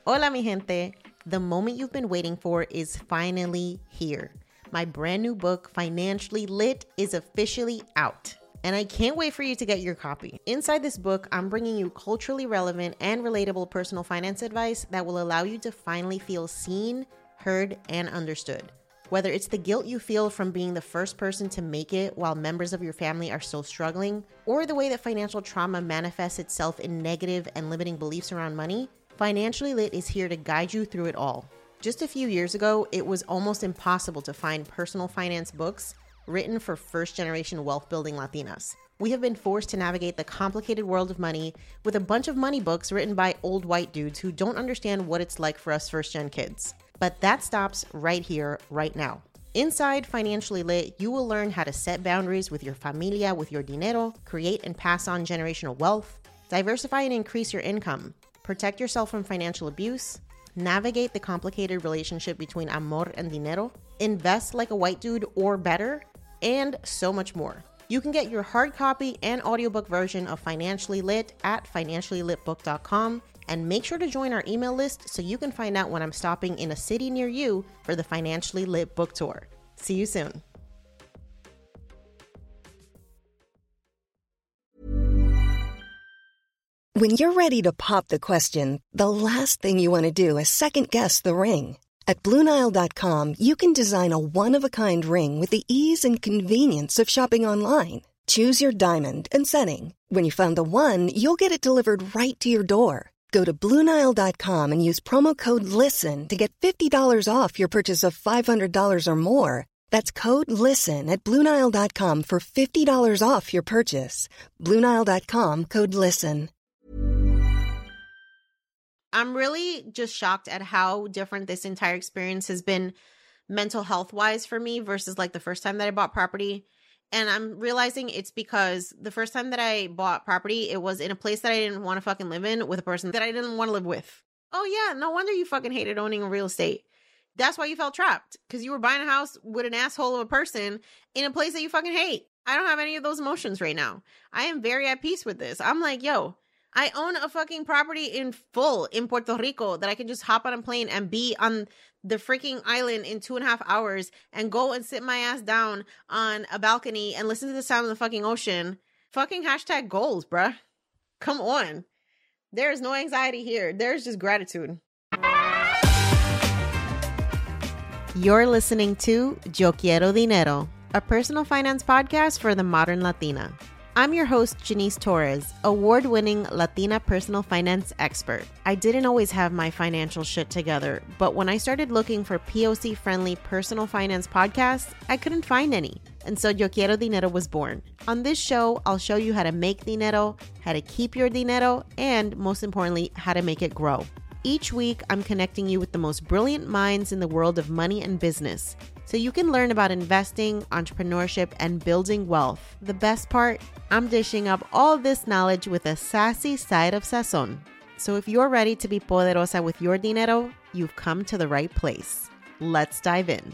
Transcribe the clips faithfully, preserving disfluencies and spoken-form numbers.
Hola, mi gente. The moment you've been waiting for is finally here. My brand new book, Financially Lit, is officially out. And I can't wait for you to get your copy. Inside this book, I'm bringing you culturally relevant and relatable personal finance advice that will allow you to finally feel seen, heard, and understood. Whether it's the guilt you feel from being the first person to make it while members of your family are still struggling, or the way that financial trauma manifests itself in negative and limiting beliefs around money, Financially Lit is here to guide you through it all. Just a few years ago, it was almost impossible to find personal finance books written for first-generation wealth-building Latinas. We have been forced to navigate the complicated world of money with a bunch of money books written by old white dudes who don't understand what it's like for us first-gen kids. But that stops right here, right now. Inside Financially Lit, you will learn how to set boundaries with your familia, with your dinero, create and pass on generational wealth, diversify and increase your income, protect yourself from financial abuse, navigate the complicated relationship between amor and dinero, invest like a white dude or better, and so much more. You can get your hard copy and audiobook version of Financially Lit at financially lit book dot com, and make sure to join our email list so you can find out when I'm stopping in a city near you for the Financially Lit book tour. See you soon. When you're ready to pop the question, the last thing you want to do is second-guess the ring. At Blue Nile dot com, you can design a one-of-a-kind ring with the ease and convenience of shopping online. Choose your diamond and setting. When you find the one, you'll get it delivered right to your door. Go to Blue Nile dot com and use promo code LISTEN to get fifty dollars off your purchase of five hundred dollars or more. That's code LISTEN at Blue Nile dot com for fifty dollars off your purchase. Blue Nile dot com, code LISTEN. I'm really just shocked at how different this entire experience has been mental health wise for me versus like the first time that I bought property. And I'm realizing it's because the first time that I bought property, it was in a place that I didn't want to fucking live in with a person that I didn't want to live with. Oh yeah, no wonder you fucking hated owning real estate. That's why you felt trapped, because you were buying a house with an asshole of a person in a place that you fucking hate. I don't have any of those emotions right now. I am very at peace with this. I'm like, yo, I own a fucking property in full in Puerto Rico that I can just hop on a plane and be on the freaking island in two and a half hours and go and sit my ass down on a balcony and listen to the sound of the fucking ocean. Fucking hashtag goals, bruh. Come on. There is no anxiety here. There's just gratitude. You're listening to Yo Quiero Dinero, a personal finance podcast for the modern Latina. I'm your host, Janice Torres, award-winning Latina personal finance expert. I didn't always have my financial shit together, but when I started looking for P O C-friendly personal finance podcasts, I couldn't find any. And so Yo Quiero Dinero was born. On this show, I'll show you how to make dinero, how to keep your dinero, and most importantly, how to make it grow. Each week, I'm connecting you with the most brilliant minds in the world of money and business, so you can learn about investing, entrepreneurship, and building wealth. The best part, I'm dishing up all this knowledge with a sassy side of sazon. So if you're ready to be poderosa with your dinero, you've come to the right place. Let's dive in.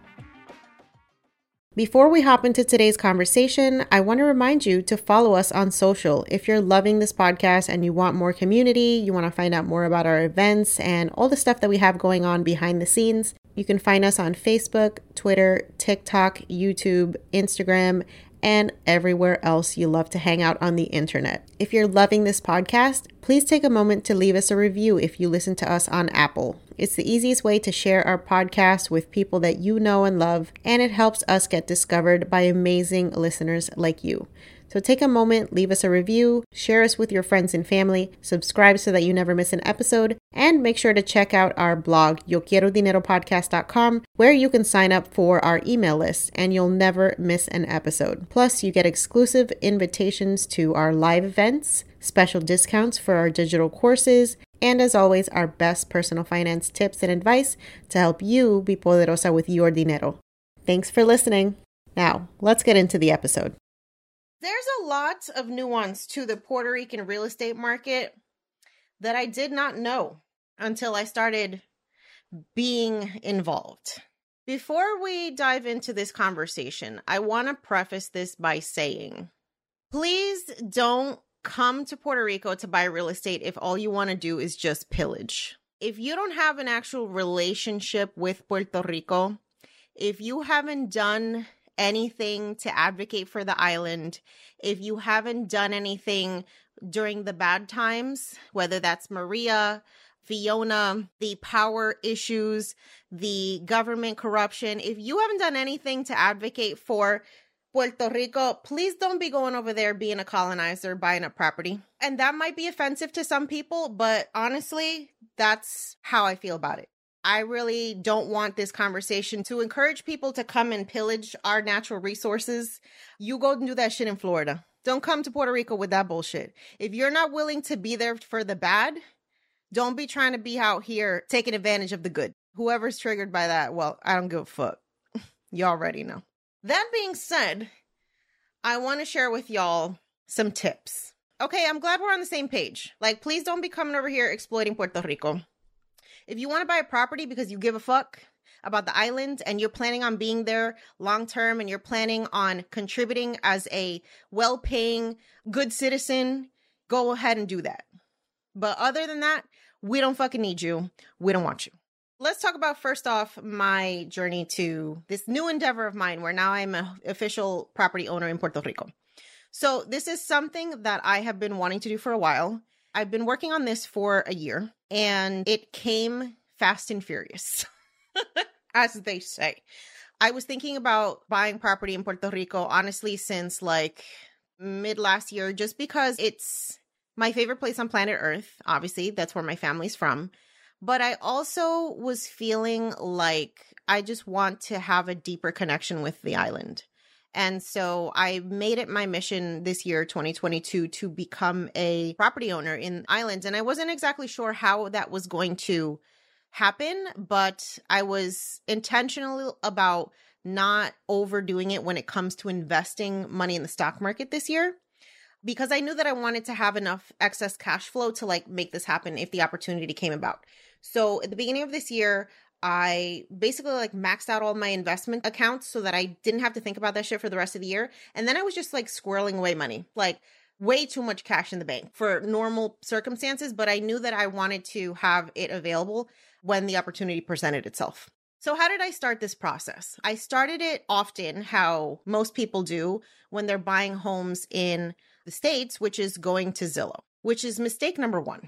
Before we hop into today's conversation, I want to remind you to follow us on social. If you're loving this podcast and you want more community, you want to find out more about our events and all the stuff that we have going on behind the scenes, you can find us on Facebook, Twitter, TikTok, YouTube, Instagram, and everywhere else you love to hang out on the internet. If you're loving this podcast, please take a moment to leave us a review if you listen to us on Apple. It's the easiest way to share our podcast with people that you know and love, and it helps us get discovered by amazing listeners like you. So take a moment, leave us a review, share us with your friends and family, subscribe so that you never miss an episode, and make sure to check out our blog, yo quiero dinero podcast dot com, where you can sign up for our email list and you'll never miss an episode. Plus, you get exclusive invitations to our live events, special discounts for our digital courses, and as always, our best personal finance tips and advice to help you be poderosa with your dinero. Thanks for listening. Now, let's get into the episode. There's a lot of nuance to the Puerto Rican real estate market that I did not know until I started being involved. Before we dive into this conversation, I want to preface this by saying, please don't come to Puerto Rico to buy real estate if all you want to do is just pillage. if you don't have an actual relationship with Puerto Rico, if you haven't done anything to advocate for the island, if you haven't done anything during the bad times, whether that's Maria, Fiona, the power issues, the government corruption, if you haven't done anything to advocate for Puerto Rico, please don't be going over there being a colonizer, buying up property. And that might be offensive to some people, but honestly, that's how I feel about it. I really don't want this conversation to encourage people to come and pillage our natural resources. You go and do that shit in Florida. Don't come to Puerto Rico with that bullshit. If you're not willing to be there for the bad, don't be trying to be out here taking advantage of the good. Whoever's triggered by that, well, I don't give a fuck. You already know. That being said, I want to share with y'all some tips. Okay, I'm glad we're on the same page. Like, please don't be coming over here exploiting Puerto Rico. If you want to buy a property because you give a fuck about the island and you're planning on being there long term and you're planning on contributing as a well-paying, good citizen, go ahead and do that. But other than that, we don't fucking need you. We don't want you. Let's talk about, first off, my journey to this new endeavor of mine where now I'm an official property owner in Puerto Rico. So this is something that I have been wanting to do for a while. I've been working on this for a year and it came fast and furious, as they say. I was thinking about buying property in Puerto Rico, honestly, since like mid last year, just because it's my favorite place on planet Earth. Obviously, that's where my family's from. But I also was feeling like I just want to have a deeper connection with the island. And so I made it my mission this year, twenty twenty-two, to become a property owner in Island. And I wasn't exactly sure how that was going to happen, but I was intentional about not overdoing it when it comes to investing money in the stock market this year, because I knew that I wanted to have enough excess cash flow to like make this happen if the opportunity came about. So at the beginning of this year, I basically like maxed out all my investment accounts so that I didn't have to think about that shit for the rest of the year. And then I was just like squirreling away money, like way too much cash in the bank for normal circumstances. But I knew that I wanted to have it available when the opportunity presented itself. So how did I start this process? I started it often how most people do when they're buying homes in the States, which is going to Zillow, which is mistake number one.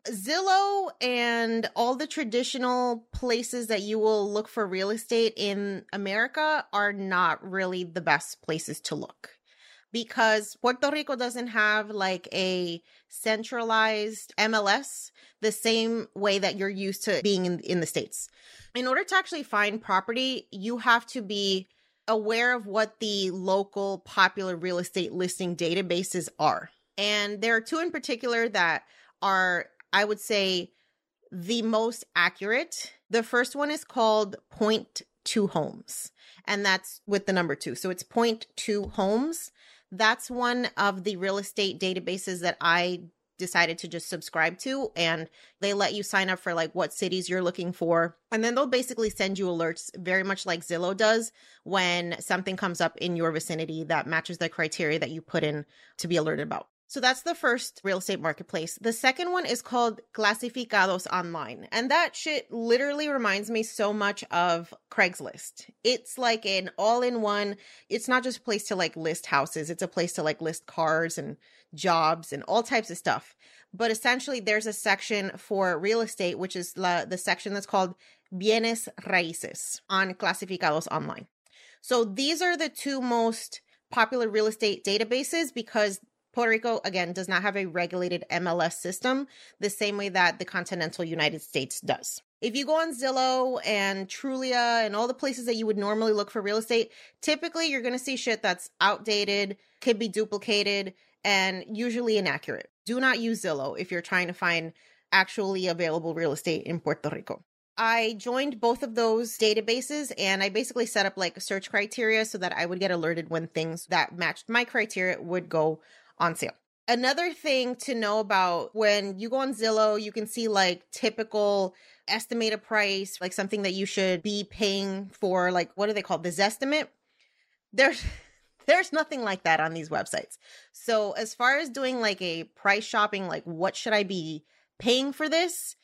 Zillow and all the traditional places that you will look for real estate in America are not really the best places to look, because Puerto Rico doesn't have like a centralized M L S the same way that you're used to being in, in the States. In order to actually find property, you have to be aware of what the local popular real estate listing databases are. And there are two in particular that are, I would say, the most accurate. The first one is called Point Two Homes, and that's with the number two. So it's Point Two Homes. That's one of the real estate databases that I decided to just subscribe to, and they let you sign up for like what cities you're looking for. And then they'll basically send you alerts very much like Zillow does when something comes up in your vicinity that matches the criteria that you put in to be alerted about. So that's the first real estate marketplace. The second one is called Clasificados Online. And that shit literally reminds me so much of Craigslist. It's like an all-in-one. It's not just a place to like list houses. It's a place to like list cars and jobs and all types of stuff. But essentially there's a section for real estate, which is la, the section that's called Bienes Raíces on Clasificados Online. So these are the two most popular real estate databases because Puerto Rico, again, does not have a regulated M L S system the same way that the continental United States does. If you go on Zillow and Trulia and all the places that you would normally look for real estate, typically you're going to see shit that's outdated, could be duplicated, and usually inaccurate. Do not use Zillow if you're trying to find actually available real estate in Puerto Rico. I joined both of those databases and I basically set up like search criteria so that I would get alerted when things that matched my criteria would go on sale. Another thing to know about when you go on Zillow, you can see like typical estimated price, like something that you should be paying for, like, what do they call it? The Zestimate. There's, there's nothing like that on these websites. So as far as doing like a price shopping, like what should I be paying for this?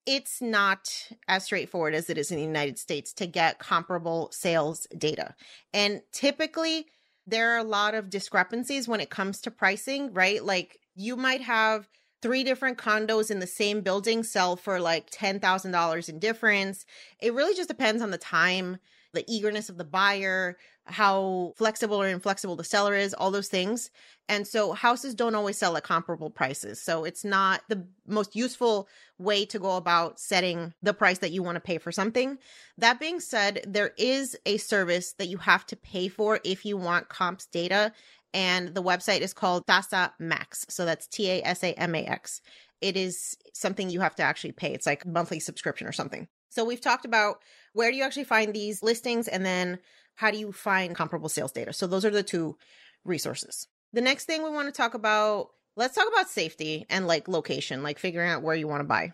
it's not as straightforward as it is in the United States to get comparable sales data. And typically, there are a lot of discrepancies when it comes to pricing, right? Like you might have three different condos in the same building sell for like ten thousand dollars in difference. It really just depends on the time, the eagerness of the buyer, how flexible or inflexible the seller is, all those things. And so houses don't always sell at comparable prices. So it's not the most useful way to go about setting the price that you want to pay for something. That being said, there is a service that you have to pay for if you want comps data. And the website is called Tasa Max. So that's T A S A M A X. It is something you have to actually pay. It's like a monthly subscription or something. So we've talked about where do you actually find these listings and then how do you find comparable sales data? So those are the two resources. The next thing we want to talk about, let's talk about safety and like location, like figuring out where you want to buy.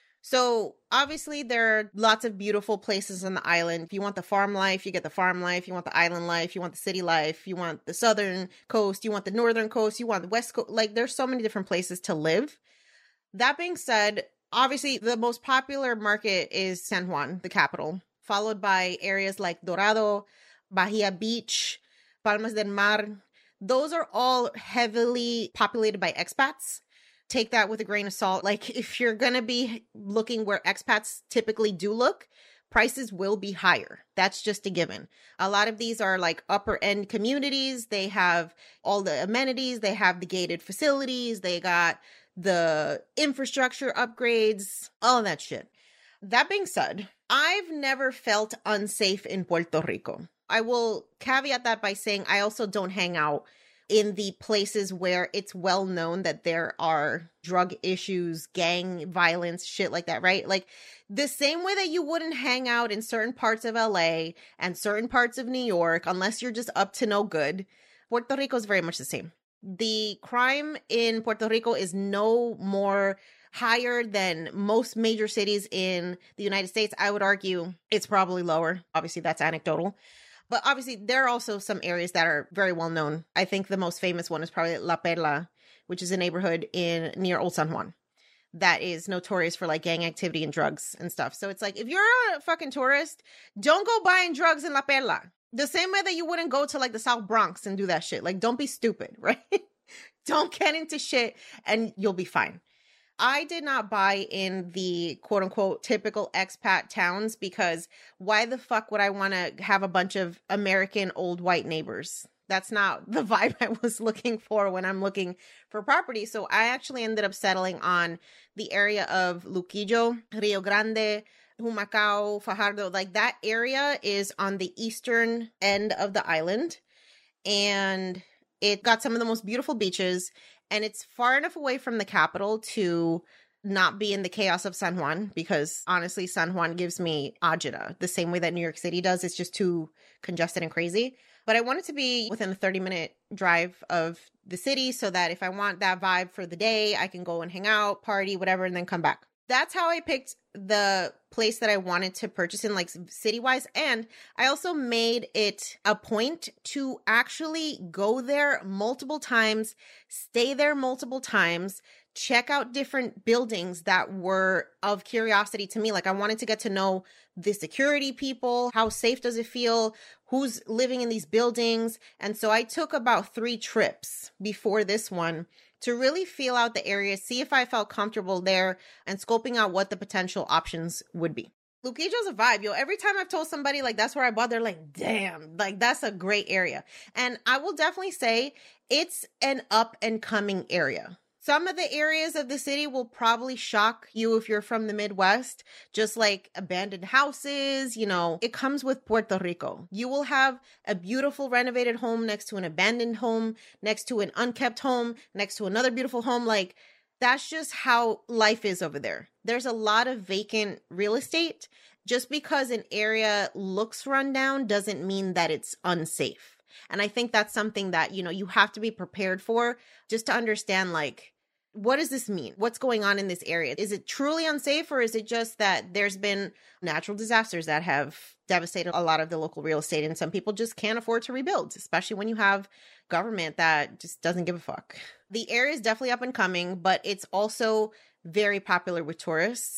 So obviously there are lots of beautiful places on the island. If you want the farm life, you get the farm life. You want the island life, you want the city life. You want the southern coast, you want the northern coast, you want the west coast. Like there's so many different places to live. That being said, obviously the most popular market is San Juan, the capital, followed by areas like Dorado, Bahia Beach, Palmas del Mar. Those are all heavily populated by expats. Take that with a grain of salt. Like if you're going to be looking where expats typically do look, prices will be higher. That's just a given. A lot of these are like upper end communities. They have all the amenities. They have the gated facilities. They got the infrastructure upgrades, all of that shit. That being said, I've never felt unsafe in Puerto Rico. I will caveat that by saying I also don't hang out in the places where it's well known that there are drug issues, gang violence, shit like that, right? Like the same way that you wouldn't hang out in certain parts of L A and certain parts of New York, unless you're just up to no good, Puerto Rico is very much the same. The crime in Puerto Rico is no more higher than most major cities in the United States. I would argue it's probably lower. Obviously, that's anecdotal. But obviously, there are also some areas that are very well known. I think the most famous one is probably La Perla, which is a neighborhood in near Old San Juan that is notorious for like gang activity and drugs and stuff. So it's like, if you're a fucking tourist, don't go buying drugs in La Perla. The same way that you wouldn't go to like the South Bronx and do that shit. Like, don't be stupid, right? Don't get into shit and you'll be fine. I did not buy in the quote unquote typical expat towns because why the fuck would I want to have a bunch of American old white neighbors? That's not the vibe I was looking for when I'm looking for property. So I actually ended up settling on the area of Luquillo, Rio Grande, Humacao, Fajardo. Like that area is on the eastern end of the island. And it got some of the most beautiful beaches. And it's far enough away from the capital to not be in the chaos of San Juan, because honestly, San Juan gives me agita the same way that New York City does. It's just too congested and crazy. But I want it to be within a thirty minute drive of the city so that if I want that vibe for the day, I can go and hang out, party, whatever, and then come back. That's how I picked the place that I wanted to purchase in, like city-wise. And I also made it a point to actually go there multiple times, stay there multiple times, check out different buildings that were of curiosity to me. Like I wanted to get to know the security people, how safe does it feel, who's living in these buildings. And so I took about three trips before this one to really feel out the area, see if I felt comfortable there, and scoping out what the potential options would be. Luquillo's a vibe, yo. Every time I've told somebody, like, that's where I bought, they're like, damn, like, that's a great area. And I will definitely say it's an up-and-coming area. Some of the areas of the city will probably shock you if you're from the Midwest, just like abandoned houses, you know, it comes with Puerto Rico. You will have a beautiful renovated home next to an abandoned home, next to an unkept home, next to another beautiful home. Like, that's just how life is over there. There's a lot of vacant real estate. Just because an area looks run down doesn't mean that it's unsafe. And I think that's something that, you know, you have to be prepared for, just to understand, like, what does this mean? What's going on in this area? Is it truly unsafe, or is it just that there's been natural disasters that have devastated a lot of the local real estate and some people just can't afford to rebuild, especially when you have government that just doesn't give a fuck? The area is definitely up and coming, but it's also very popular with tourists.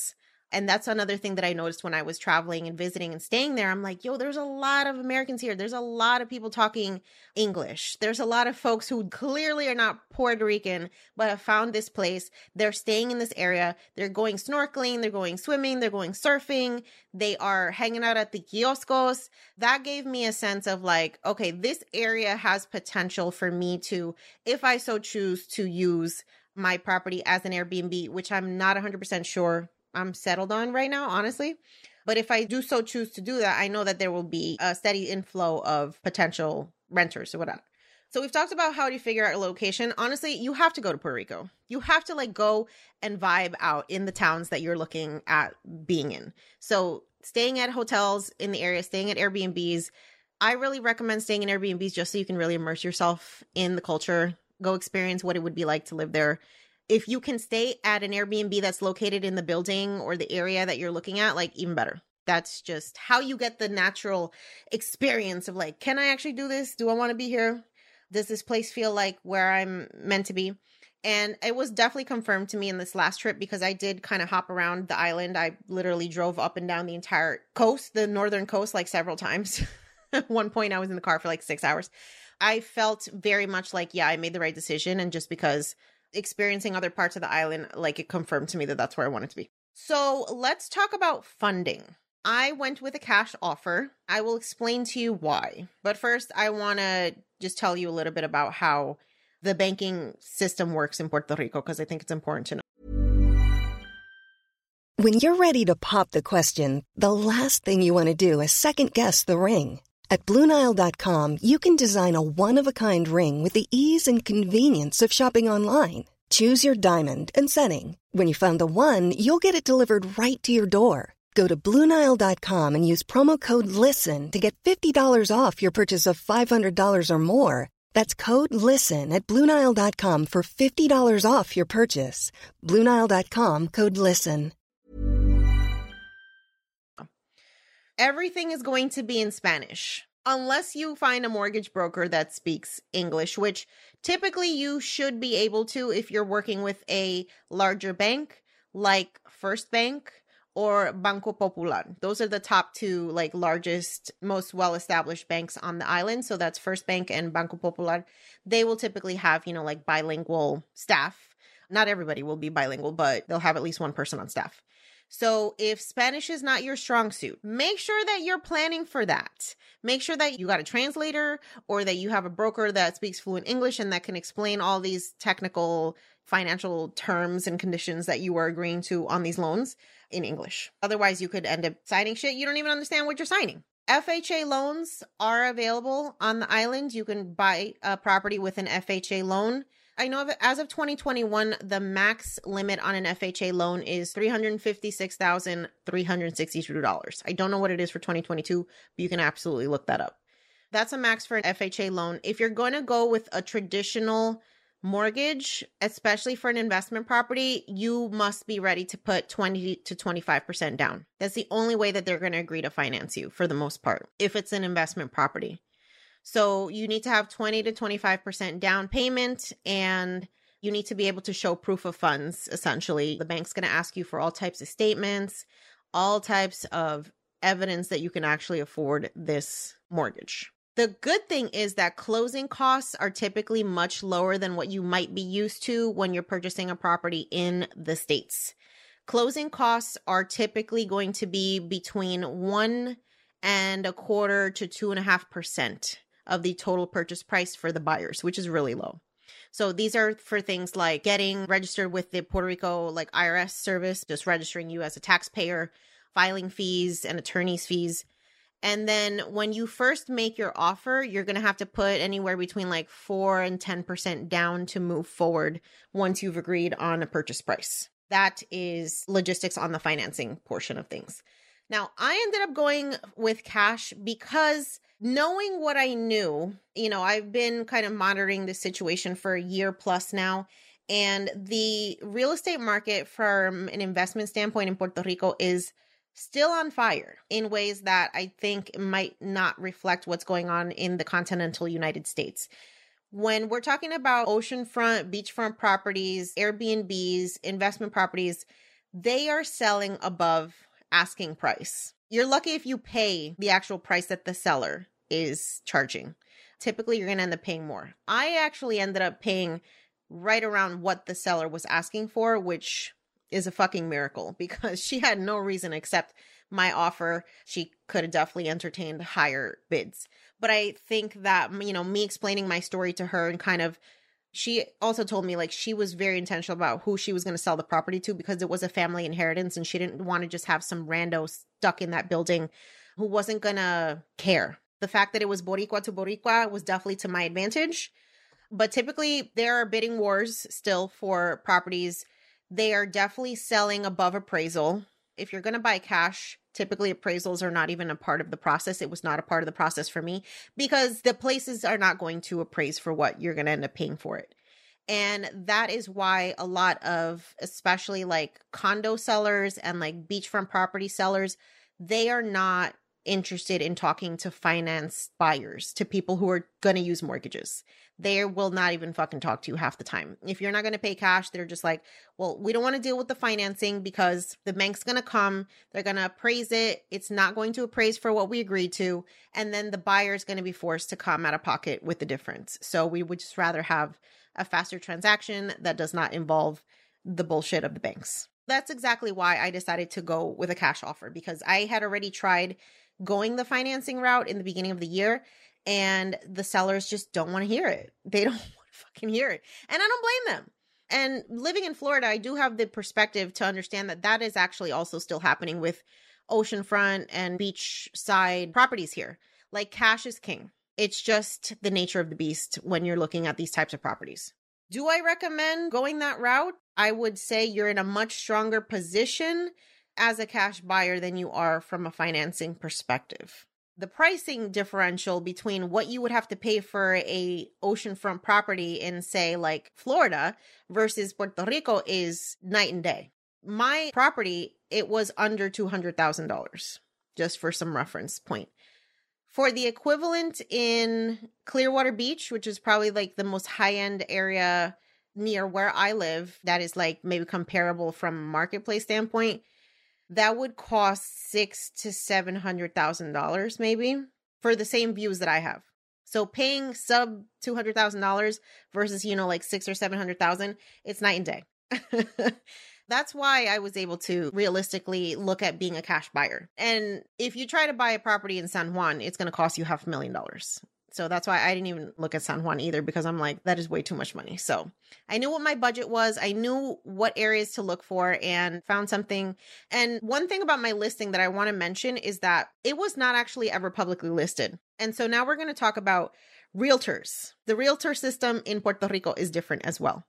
And that's another thing that I noticed when I was traveling and visiting and staying there. I'm like, yo, there's a lot of Americans here. There's a lot of people talking English. There's a lot of folks who clearly are not Puerto Rican, but have found this place. They're staying in this area. They're going snorkeling. They're going swimming. They're going surfing. They are hanging out at the kioscos. That gave me a sense of like, okay, this area has potential for me to, if I so choose, to use my property as an Airbnb, which I'm not one hundred percent sure I'm settled on right now, honestly. But if I do so choose to do that, I know that there will be a steady inflow of potential renters or whatnot. So we've talked about how to figure out a location. Honestly, you have to go to Puerto Rico. You have to like go and vibe out in the towns that you're looking at being in. So staying at hotels in the area, staying at Airbnbs. I really recommend staying in Airbnbs just so you can really immerse yourself in the culture, go experience what it would be like to live there. If you can stay at an Airbnb that's located in the building or the area that you're looking at, like even better. That's just how you get the natural experience of like, can I actually do this? Do I want to be here? Does this place feel like where I'm meant to be? And it was definitely confirmed to me in this last trip because I did kind of hop around the island. I literally drove up and down the entire coast, the northern coast, like several times. At one point, I was in the car for like six hours. I felt very much like, yeah, I made the right decision. And just because experiencing other parts of the island, like it confirmed to me that that's where I wanted to be. So let's talk about funding. I went with a cash offer. I will explain to you why. But first, I want to just tell you a little bit about how the banking system works in Puerto Rico, because I think it's important to know. When you're ready to pop the question, the last thing you want to do is second guess the ring. At Blue Nile dot com, you can design a one-of-a-kind ring with the ease and convenience of shopping online. Choose your diamond and setting. When you find the one, you'll get it delivered right to your door. Go to Blue Nile dot com and use promo code LISTEN to get fifty dollars off your purchase of five hundred dollars or more. That's code LISTEN at Blue Nile dot com for fifty dollars off your purchase. Blue Nile dot com, code LISTEN. Everything is going to be in Spanish, unless you find a mortgage broker that speaks English, which typically you should be able to if you're working with a larger bank like First Bank or Banco Popular. Those are the top two like largest, most well-established banks on the island. So that's First Bank and Banco Popular. They will typically have, you know, like bilingual staff. Not everybody will be bilingual, but they'll have at least one person on staff. So if Spanish is not your strong suit, make sure that you're planning for that. Make sure that you got a translator or that you have a broker that speaks fluent English and that can explain all these technical financial terms and conditions that you are agreeing to on these loans in English. Otherwise, you could end up signing shit you don't even understand what you're signing. F H A loans are available on the island. You can buy a property with an F H A loan. I know of, as of twenty twenty-one, the max limit on an F H A loan is three hundred fifty-six thousand three hundred sixty-two dollars. I don't know what it is for twenty twenty-two, but you can absolutely look that up. That's a max for an F H A loan. If you're going to go with a traditional mortgage, especially for an investment property, you must be ready to put twenty to twenty-five percent down. That's the only way that they're going to agree to finance you for the most part, if it's an investment property. So you need to have twenty to twenty-five percent down payment, and you need to be able to show proof of funds, essentially. The bank's going to ask you for all types of statements, all types of evidence that you can actually afford this mortgage. The good thing is that closing costs are typically much lower than what you might be used to when you're purchasing a property in the States. Closing costs are typically going to be between one and a quarter to two and a half percent of the total purchase price for the buyers, which is really low. So these are for things like getting registered with the Puerto Rico like I R S service, just registering you as a taxpayer, filing fees and attorney's fees. And then when you first make your offer, you're going to have to put anywhere between like four and ten percent down to move forward once you've agreed on a purchase price. That is logistics on the financing portion of things. Now, I ended up going with cash because knowing what I knew, you know, I've been kind of monitoring this situation for a year plus now, and the real estate market from an investment standpoint in Puerto Rico is still on fire in ways that I think might not reflect what's going on in the continental United States. When we're talking about oceanfront, beachfront properties, Airbnbs, investment properties, they are selling above asking price. You're lucky if you pay the actual price that the seller is charging. Typically, you're going to end up paying more. I actually ended up paying right around what the seller was asking for, which is a fucking miracle because she had no reason except my offer. She could have definitely entertained higher bids. But I think that, you know, me explaining my story to her and kind of, she also told me like she was very intentional about who she was going to sell the property to because it was a family inheritance and she didn't want to just have some rando stuck in that building who wasn't going to care. The fact that it was Boricua to Boricua was definitely to my advantage. But typically there are bidding wars still for properties. They are definitely selling above appraisal. If you're going to buy cash, typically appraisals are not even a part of the process. It was not a part of the process for me because the places are not going to appraise for what you're going to end up paying for it. And that is why a lot of, especially like condo sellers and like beachfront property sellers, they are not interested in talking to finance buyers, to people who are going to use mortgages. They will not even fucking talk to you half the time. If you're not going to pay cash, they're just like, well, we don't want to deal with the financing because the bank's going to come, they're going to appraise it. It's not going to appraise for what we agreed to. And then the buyer is going to be forced to come out of pocket with the difference. So we would just rather have a faster transaction that does not involve the bullshit of the banks. That's exactly why I decided to go with a cash offer because I had already tried going the financing route in the beginning of the year and the sellers just don't want to hear it. They don't want to fucking hear it. And I don't blame them. And living in Florida, I do have the perspective to understand that that is actually also still happening with oceanfront and beachside properties here. Like cash is king. It's just the nature of the beast when you're looking at these types of properties. Do I recommend going that route? I would say you're in a much stronger position as a cash buyer than you are from a financing perspective. The pricing differential between what you would have to pay for a oceanfront property in, say, like Florida versus Puerto Rico is night and day. My property, it was under two hundred thousand dollars, just for some reference point. For the equivalent in Clearwater Beach, which is probably like the most high-end area near where I live, that is like maybe comparable from a marketplace standpoint, that would cost six to seven hundred thousand dollars maybe for the same views that I have. So paying sub two hundred thousand dollars versus, you know, like six or seven hundred thousand, it's night and day. That's why I was able to realistically look at being a cash buyer. And if you try to buy a property in San Juan, it's going to cost you half a million dollars. So that's why I didn't even look at San Juan either, because I'm like, that is way too much money. So I knew what my budget was. I knew what areas to look for and found something. And one thing about my listing that I want to mention is that it was not actually ever publicly listed. And so now we're going to talk about realtors. The realtor system in Puerto Rico is different as well.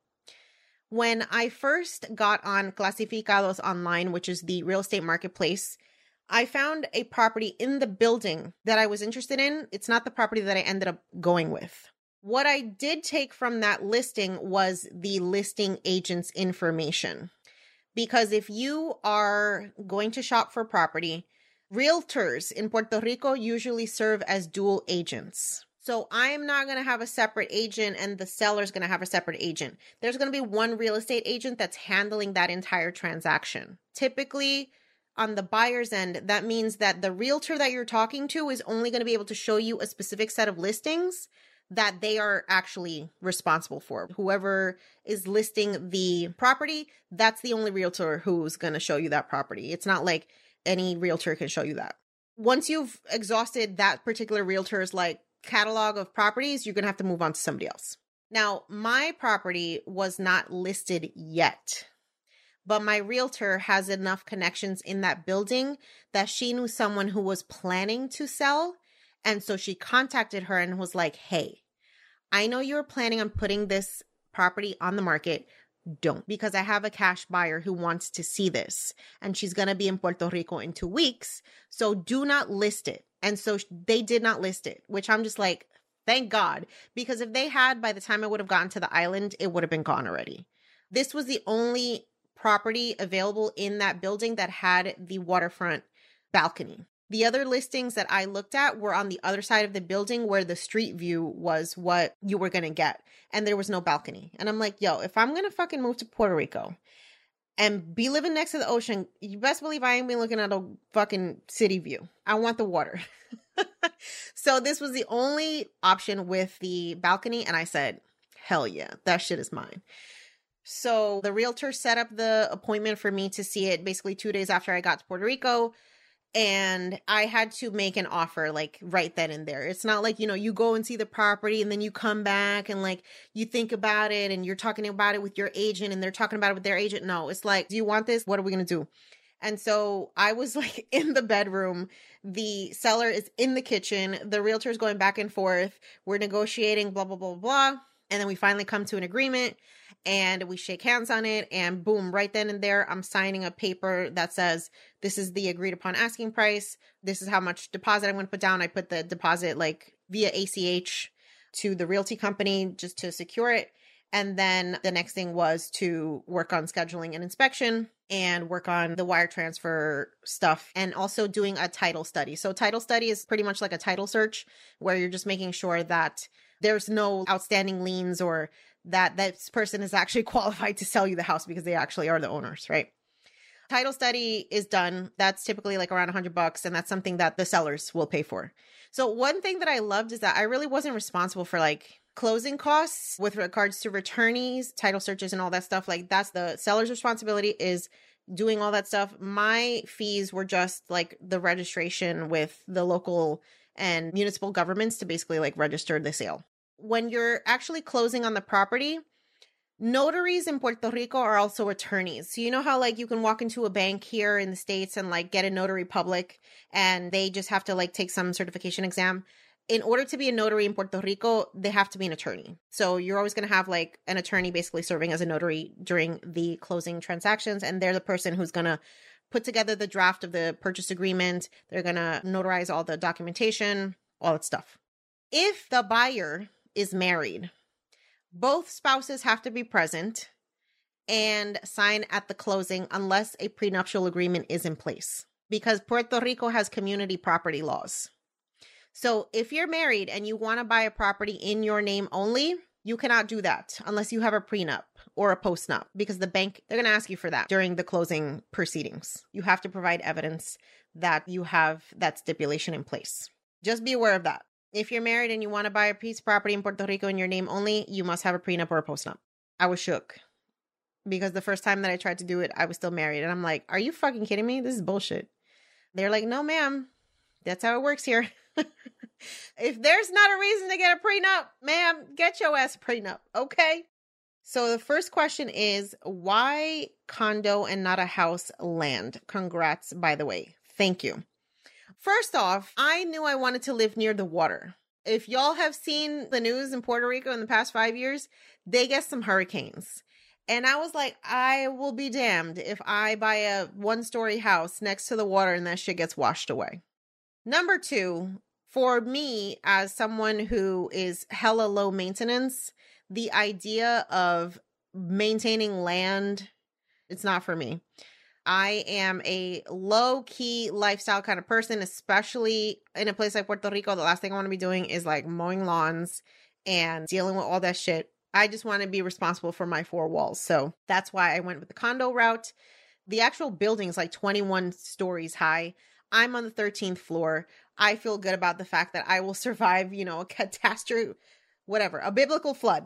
When I first got on Clasificados Online, which is the real estate marketplace, I found a property in the building that I was interested in. It's not the property that I ended up going with. What I did take from that listing was the listing agent's information. Because if you are going to shop for property, realtors in Puerto Rico usually serve as dual agents. So I'm not going to have a separate agent and the seller's going to have a separate agent. There's going to be one real estate agent that's handling that entire transaction. Typically, on the buyer's end, that means that the realtor that you're talking to is only going to be able to show you a specific set of listings that they are actually responsible for. Whoever is listing the property, that's the only realtor who's going to show you that property. It's not like any realtor can show you that. Once you've exhausted that particular realtor's like catalog of properties, you're going to have to move on to somebody else. Now, my property was not listed yet, but my realtor has enough connections in that building that she knew someone who was planning to sell. And so she contacted her and was like, hey, I know you're planning on putting this property on the market. Don't, because I have a cash buyer who wants to see this and she's going to be in Puerto Rico in two weeks. So do not list it. And so they did not list it, which I'm just like, thank God, because if they had, by the time I would have gotten to the island, it would have been gone already. This was the only property available in that building that had the waterfront balcony. The other listings that I looked at were on the other side of the building where the street view was what you were going to get. And there was no balcony. And I'm like, yo, if I'm going to fucking move to Puerto Rico and be living next to the ocean, you best believe I ain't been looking at a fucking city view. I want the water. So this was the only option with the balcony. And I said, hell yeah, that shit is mine. So the realtor set up the appointment for me to see it basically two days after I got to Puerto Rico. And I had to make an offer like right then and there. It's not like, you know, you go and see the property and then you come back and like you think about it and you're talking about it with your agent and they're talking about it with their agent. No, it's like, do you want this? What are we going to do? And so I was like in the bedroom. The seller is in the kitchen. The realtor is going back and forth. We're negotiating, blah, blah, blah, blah. And then we finally come to an agreement and we shake hands on it. And boom, right then and there, I'm signing a paper that says, this is the agreed upon asking price. This is how much deposit I'm going to put down. I put the deposit like via A C H to the realty company just to secure it. And then the next thing was to work on scheduling an inspection and work on the wire transfer stuff and also doing a title study. So title study is pretty much like a title search where you're just making sure that there's no outstanding liens or that this person is actually qualified to sell you the house because they actually are the owners, right? Title study is done. That's typically like around a hundred bucks. And that's something that the sellers will pay for. So one thing that I loved is that I really wasn't responsible for like closing costs with regards to returnees, title searches and all that stuff. Like that's the seller's responsibility is doing all that stuff. My fees were just like the registration with the local and municipal governments to basically like register the sale. When you're actually closing on the property, notaries in Puerto Rico are also attorneys. So you know how like you can walk into a bank here in the States and like get a notary public and they just have to like take some certification exam. In order to be a notary in Puerto Rico, they have to be an attorney. So you're always going to have like an attorney basically serving as a notary during the closing transactions. And they're the person who's going to put together the draft of the purchase agreement. They're going to notarize all the documentation, all that stuff. If the buyer is married, both spouses have to be present and sign at the closing unless a prenuptial agreement is in place because Puerto Rico has community property laws. So if you're married and you want to buy a property in your name only, you cannot do that unless you have a prenup or a postnup because the bank, they're going to ask you for that during the closing proceedings. You have to provide evidence that you have that stipulation in place. Just be aware of that. If you're married and you want to buy a piece of property in Puerto Rico in your name only, you must have a prenup or a postnup. I was shook because the first time that I tried to do it, I was still married. And I'm like, are you fucking kidding me? This is bullshit. They're like, no, ma'am. That's how it works here. If there's not a reason to get a prenup, ma'am, get your ass a prenup, okay? So the first question is, why condo and not a house land? Congrats, by the way. Thank you. First off, I knew I wanted to live near the water. If y'all have seen the news in Puerto Rico in the past five years, they get some hurricanes. And I was like, I will be damned if I buy a one-story house next to the water and that shit gets washed away. Number two, for me, as someone who is hella low maintenance, the idea of maintaining land, it's not for me. I am a low-key lifestyle kind of person, especially in a place like Puerto Rico. The last thing I want to be doing is like mowing lawns and dealing with all that shit. I just want to be responsible for my four walls. So that's why I went with the condo route. The actual building is like twenty-one stories high. I'm on the thirteenth floor. I feel good about the fact that I will survive, you know, a catastrophe, whatever, a biblical flood.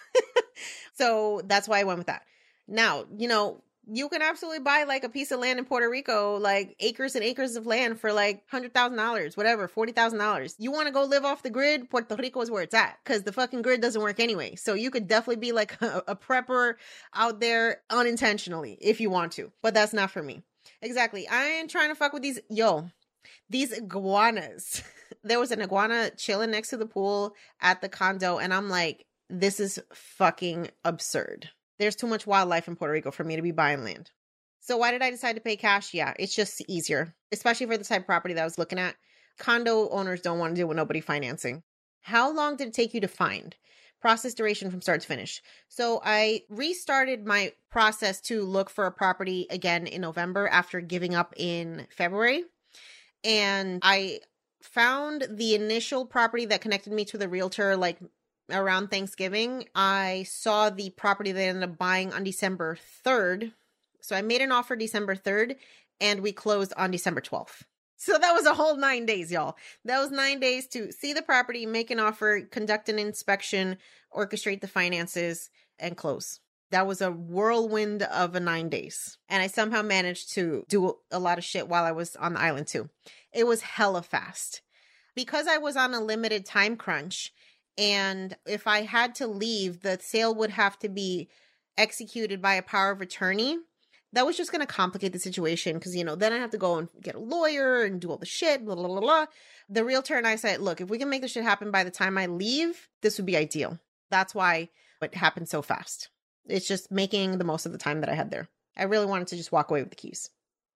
So that's why I went with that. Now, you know, you can absolutely buy like a piece of land in Puerto Rico, like acres and acres of land for like one hundred thousand dollars, whatever, forty thousand dollars. You want to go live off the grid? Puerto Rico is where it's at because the fucking grid doesn't work anyway. So you could definitely be like a, a prepper out there unintentionally if you want to, but that's not for me. Exactly. I ain't trying to fuck with these, yo, these iguanas. There was an iguana chilling next to the pool at the condo. And I'm like, this is fucking absurd. There's too much wildlife in Puerto Rico for me to be buying land. So why did I decide to pay cash? Yeah, it's just easier, especially for the type of property that I was looking at. Condo owners don't want to deal with nobody financing. How long did it take you to find? Process duration from start to finish. So I restarted my process to look for a property again in November after giving up in February. And I found the initial property that connected me to the realtor like around Thanksgiving. I saw the property that I ended up buying on December third. So I made an offer December third and we closed on December twelfth. So that was a whole nine days, y'all. That was nine days to see the property, make an offer, conduct an inspection, orchestrate the finances, and close. That was a whirlwind of a nine days. And I somehow managed to do a lot of shit while I was on the island too. It was hella fast. Because I was on a limited time crunch, and if I had to leave, the sale would have to be executed by a power of attorney. That was just going to complicate the situation because, you know, then I have to go and get a lawyer and do all the shit, blah, blah, blah, blah. The realtor and I said, look, if we can make this shit happen by the time I leave, this would be ideal. That's why it happened so fast. It's just making the most of the time that I had there. I really wanted to just walk away with the keys.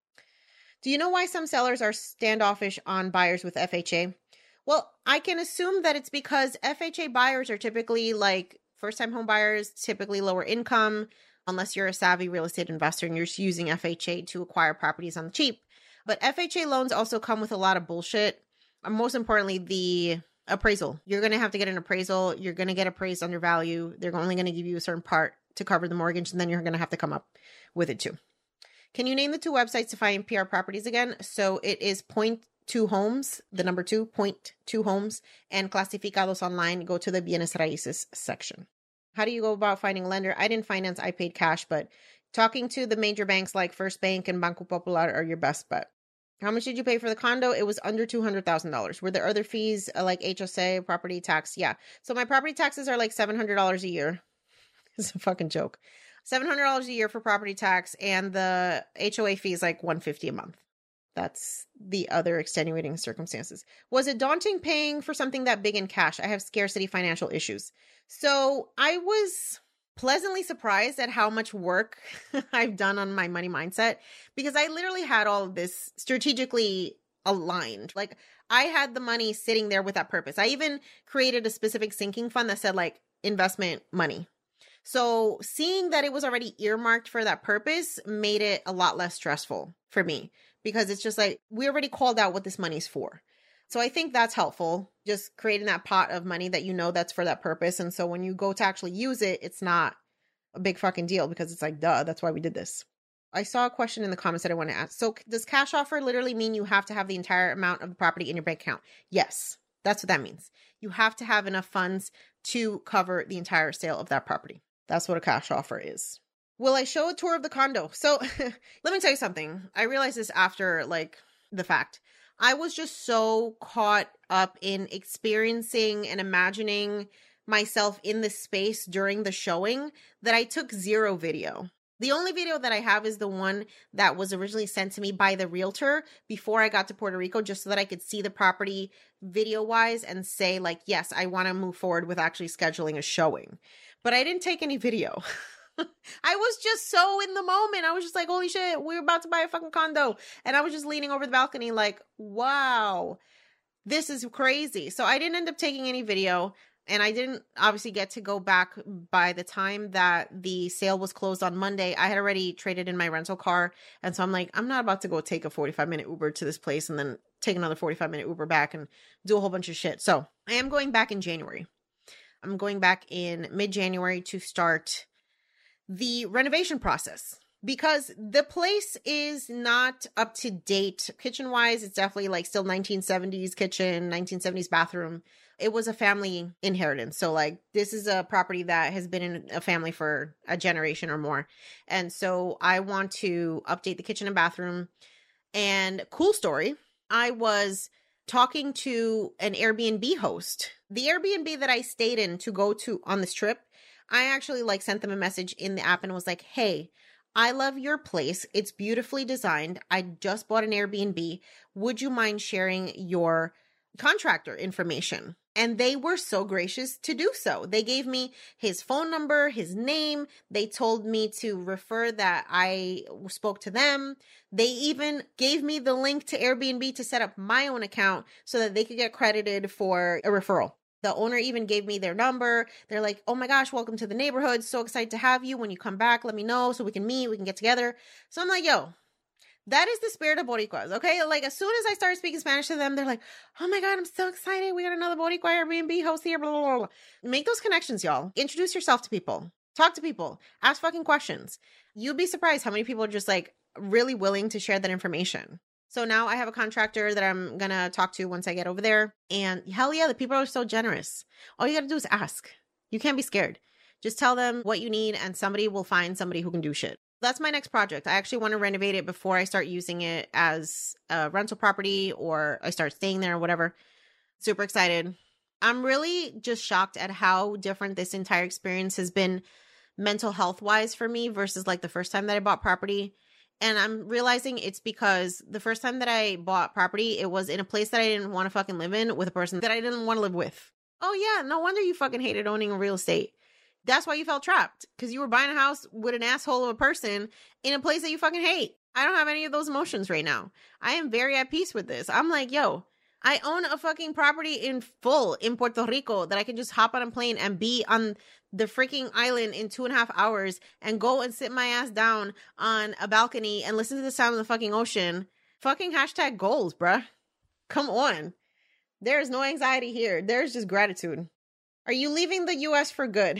Do you know why some sellers are standoffish on buyers with F H A? Well, I can assume that it's because F H A buyers are typically like first-time home buyers, typically lower income, unless you're a savvy real estate investor and you're just using F H A to acquire properties on the cheap. But F H A loans also come with a lot of bullshit. And most importantly, the appraisal. You're going to have to get an appraisal. You're going to get appraised under value. They're only going to give you a certain part to cover the mortgage, and then you're going to have to come up with it too. Can you name the two websites to find P R properties again? So it is Point Two Homes, the number two, Point Two Homes, and Clasificados Online. Go to the Bienes Raíces section. How do you go about finding a lender? I didn't finance, I paid cash, but talking to the major banks like First Bank and Banco Popular are your best bet. How much did you pay for the condo? It was under two hundred thousand dollars. Were there other fees uh, like H S A, property tax? Yeah. So my property taxes are like seven hundred dollars a year. It's a fucking joke. seven hundred dollars a year for property tax, and the H O A fee is like one hundred fifty dollars a month. That's the other extenuating circumstances. Was it daunting paying for something that big in cash? I have scarcity financial issues. So I was pleasantly surprised at how much work I've done on my money mindset, because I literally had all of this strategically aligned. Like I had the money sitting there with that purpose. I even created a specific sinking fund that said like investment money. So seeing that it was already earmarked for that purpose made it a lot less stressful for me, because it's just like, we already called out what this money's for. So I think that's helpful, just creating that pot of money that you know that's for that purpose. And so when you go to actually use it, it's not a big fucking deal, because it's like, duh, that's why we did this. I saw a question in the comments that I want to ask. So does cash offer literally mean you have to have the entire amount of the property in your bank account? Yes, that's what that means. You have to have enough funds to cover the entire sale of that property. That's what a cash offer is. Will I show a tour of the condo? So let me tell you something. I realized this after like the fact. I was just so caught up in experiencing and imagining myself in this space during the showing that I took zero video. The only video that I have is the one that was originally sent to me by the realtor before I got to Puerto Rico, just so that I could see the property video-wise and say like, yes, I want to move forward with actually scheduling a showing. But I didn't take any video. I was just so in the moment. I was just like, holy shit, we're about to buy a fucking condo. And I was just leaning over the balcony like, wow, this is crazy. So I didn't end up taking any video. And I didn't obviously get to go back by the time that the sale was closed on Monday. I had already traded in my rental car. And so I'm like, I'm not about to go take a forty-five minute Uber to this place and then take another forty-five minute Uber back and do a whole bunch of shit. So I am going back in January. I'm going back in mid-January to start the renovation process, because the place is not up to date kitchen wise. It's definitely like still nineteen seventies kitchen, nineteen seventies bathroom. It was a family inheritance. So like this is a property that has been in a family for a generation or more. And so I want to update the kitchen and bathroom. And cool story, I was talking to an Airbnb host. The Airbnb that I stayed in to go to on this trip, I actually like sent them a message in the app and was like, hey, I love your place. It's beautifully designed. I just bought an Airbnb. Would you mind sharing your contractor information? And they were so gracious to do so. They gave me his phone number, his name. They told me to refer that I spoke to them. They even gave me the link to Airbnb to set up my own account so that they could get credited for a referral. The owner even gave me their number. They're like, oh my gosh, welcome to the neighborhood. So excited to have you. When you come back, let me know so we can meet, we can get together. So I'm like, yo, that is the spirit of Boricuas, okay? Like, as soon as I started speaking Spanish to them, they're like, oh my God, I'm so excited. We got another Boricua Airbnb host here, blah, blah, blah. Make those connections, y'all. Introduce yourself to people. Talk to people. Ask fucking questions. You'd be surprised how many people are just like really willing to share that information. So now I have a contractor that I'm going to talk to once I get over there. And hell yeah, the people are so generous. All you got to do is ask. You can't be scared. Just tell them what you need and somebody will find somebody who can do shit. That's my next project. I actually want to renovate it before I start using it as a rental property or I start staying there or whatever. Super excited. I'm really just shocked at how different this entire experience has been mental health wise for me versus like the first time that I bought property. And I'm realizing it's because the first time that I bought property, it was in a place that I didn't want to fucking live in with a person that I didn't want to live with. Oh yeah, no wonder you fucking hated owning real estate. That's why you felt trapped, because you were buying a house with an asshole of a person in a place that you fucking hate. I don't have any of those emotions right now. I am very at peace with this. I'm like, yo, I own a fucking property in full in Puerto Rico that I can just hop on a plane and be on the freaking island in two and a half hours and go and sit my ass down on a balcony and listen to the sound of the fucking ocean. Fucking hashtag goals, bruh. Come on. There is no anxiety here. There's just gratitude. Are you leaving the U S for good?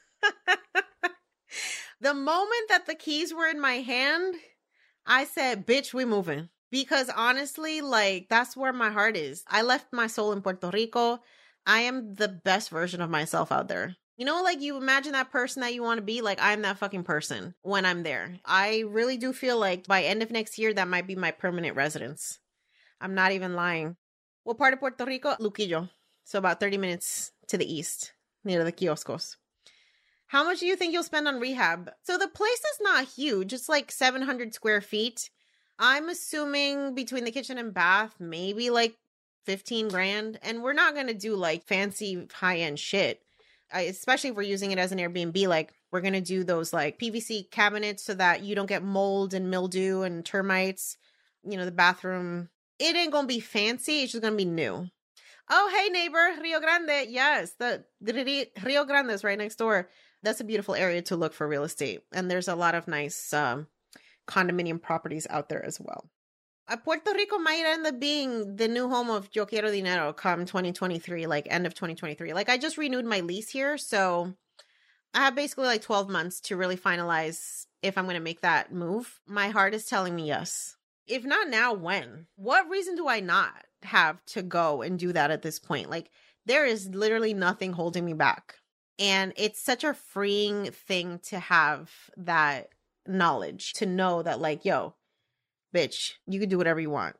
The moment that the keys were in my hand, I said, bitch, we moving. Because honestly, like, that's where my heart is. I left my soul in Puerto Rico. I am the best version of myself out there. You know, like, you imagine that person that you want to be, like, I'm that fucking person when I'm there. I really do feel like by end of next year, that might be my permanent residence. I'm not even lying. What part of Puerto Rico? Luquillo. So about thirty minutes to the east, near the kioscos. How much do you think you'll spend on rehab? So the place is not huge. It's like seven hundred square feet. I'm assuming between the kitchen and bath, maybe like fifteen grand. And we're not going to do like fancy high-end shit. I, especially if we're using it as an Airbnb, like we're going to do those like P V C cabinets so that you don't get mold and mildew and termites. You know, the bathroom, it ain't going to be fancy. It's just going to be new. Oh, hey, neighbor, Rio Grande. Yes, the, the Rio Grande is right next door. That's a beautiful area to look for real estate. And there's a lot of nice um, condominium properties out there as well. Uh, Puerto Rico might end up being the new home of Yo Quiero Dinero come twenty twenty-three, like end of twenty twenty-three. Like I just renewed my lease here. So I have basically like twelve months to really finalize if I'm going to make that move. My heart is telling me yes. If not now, when? What reason do I not have to go and do that at this point? Like there is literally nothing holding me back. And it's such a freeing thing to have that knowledge, to know that like, yo, bitch, you can do whatever you want.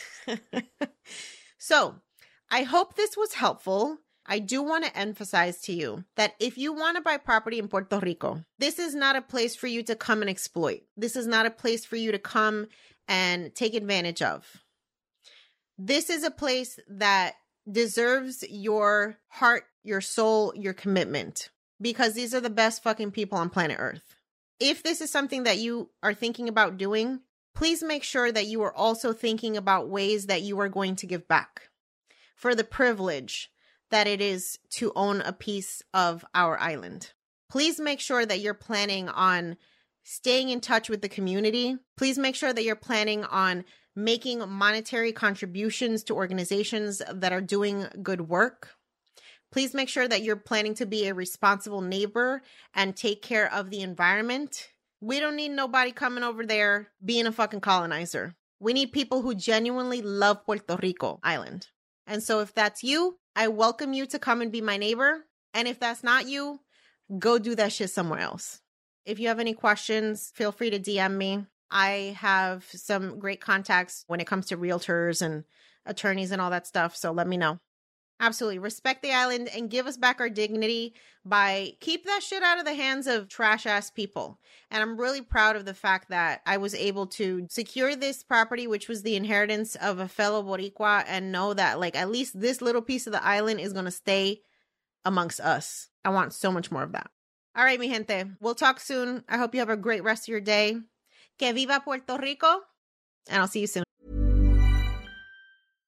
So I hope this was helpful. I do want to emphasize to you that if you want to buy property in Puerto Rico, this is not a place for you to come and exploit. This is not a place for you to come and take advantage of. This is a place that deserves your heart, your soul, your commitment, because these are the best fucking people on planet Earth. If this is something that you are thinking about doing, please make sure that you are also thinking about ways that you are going to give back for the privilege that it is to own a piece of our island. Please make sure that you're planning on staying in touch with the community. Please make sure that you're planning on making monetary contributions to organizations that are doing good work. Please make sure that you're planning to be a responsible neighbor and take care of the environment. We don't need nobody coming over there being a fucking colonizer. We need people who genuinely love Puerto Rico Island. And so if that's you, I welcome you to come and be my neighbor. And if that's not you, go do that shit somewhere else. If you have any questions, feel free to D M me. I have some great contacts when it comes to realtors and attorneys and all that stuff. So let me know. Absolutely. Respect the island and give us back our dignity by keep that shit out of the hands of trash ass people. And I'm really proud of the fact that I was able to secure this property, which was the inheritance of a fellow Boricua, and know that like at least this little piece of the island is going to stay amongst us. I want so much more of that. All right, mi gente. We'll talk soon. I hope you have a great rest of your day. Que viva Puerto Rico. And I'll see you soon.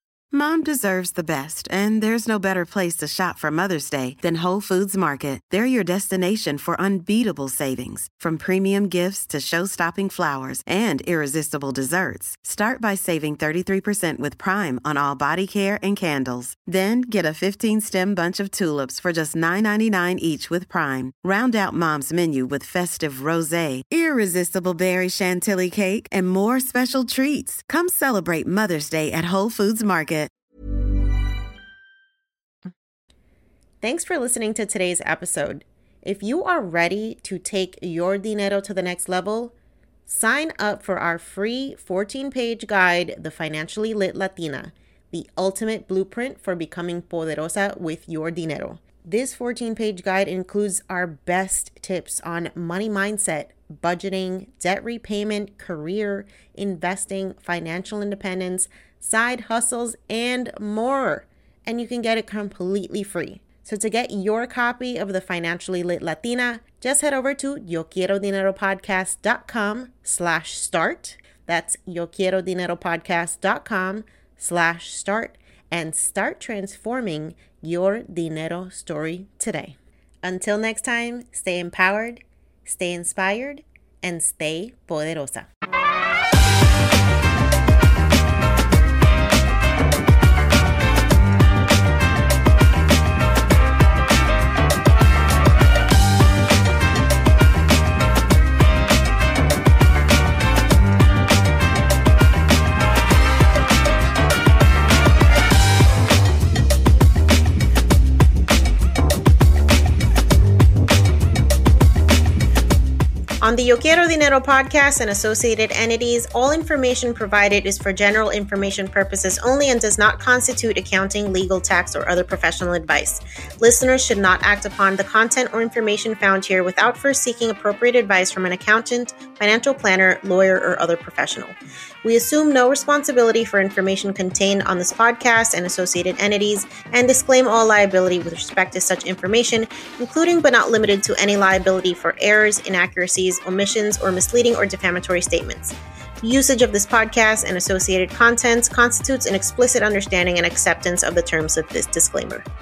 Mom deserves the best, and there's no better place to shop for Mother's Day than Whole Foods Market. They're your destination for unbeatable savings, from premium gifts to show-stopping flowers and irresistible desserts. Start by saving thirty-three percent with Prime on all body care and candles. Then get a fifteen-stem bunch of tulips for just nine ninety-nine each with Prime. Round out Mom's menu with festive rosé, irresistible berry chantilly cake, and more special treats. Come celebrate Mother's Day at Whole Foods Market. Thanks for listening to today's episode. If you are ready to take your dinero to the next level, sign up for our free fourteen-page guide, The Financially Lit Latina, the ultimate blueprint for becoming poderosa with your dinero. This fourteen-page guide includes our best tips on money mindset, budgeting, debt repayment, career, investing, financial independence, side hustles, and more. And you can get it completely free. So to get your copy of the Financially Lit Latina, just head over to yoquierodineropodcast.com slash start. That's yoquierodineropodcast.com slash start and start transforming your dinero story today. Until next time, stay empowered, stay inspired, and stay poderosa. On the Yo Quiero Dinero podcast and associated entities, all information provided is for general information purposes only and does not constitute accounting, legal, tax, or other professional advice. Listeners should not act upon the content or information found here without first seeking appropriate advice from an accountant, financial planner, lawyer, or other professional. We assume no responsibility for information contained on this podcast and associated entities and disclaim all liability with respect to such information, including but not limited to any liability for errors, inaccuracies, omissions, or misleading or defamatory statements. Usage of this podcast and associated contents constitutes an explicit understanding and acceptance of the terms of this disclaimer.